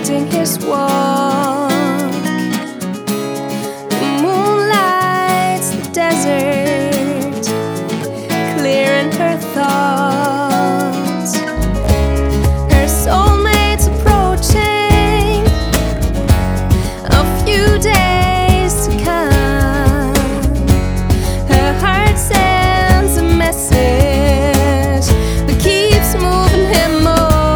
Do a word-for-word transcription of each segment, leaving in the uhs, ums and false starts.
directing his walk. The moon lights the desert, clearing her thoughts. Her soulmate's approaching, a few days to come. Her heart sends a message that keeps moving him on.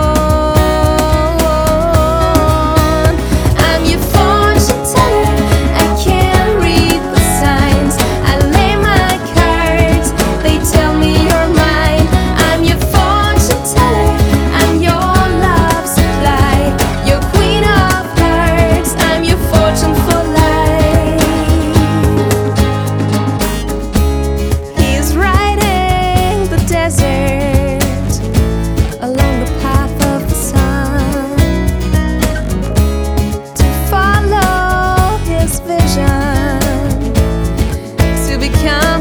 I'm your fortune teller, I can't read the signs. I lay my cards, they tell me you're mine. I'm your fortune teller, I'm your love supply, your queen of hearts. I'm your fortune for life. He's riding the desert along the path of the sun to follow his vision, to become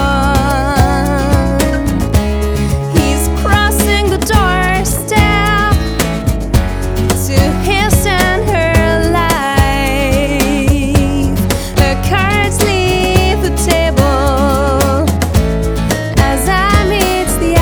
one. He's crossing the doorstep to his and her life. Her cards leave the table as I meet the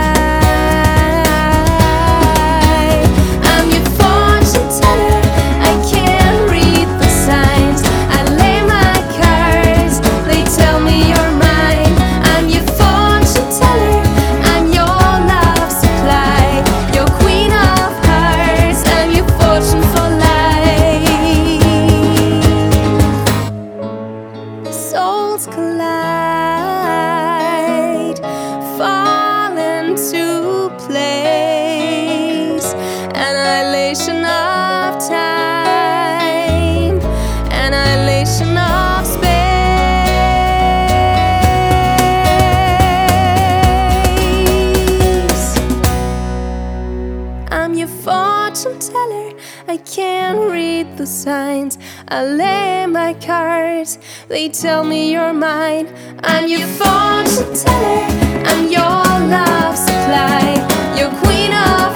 eye. I'm your fortune teller, I can't read the signs. I lay my cards, they tell me you're mine. I'm your fortune teller, I'm your love supply, your queen of hearts. I'm your fortune for life. Souls collide, fall into place. Annihilation of time, annihilation of space. I'm your fortune teller, I can't read the signs. I lay my cards, they tell me you're mine. I'm your fortune teller, I'm your love supply, your queen of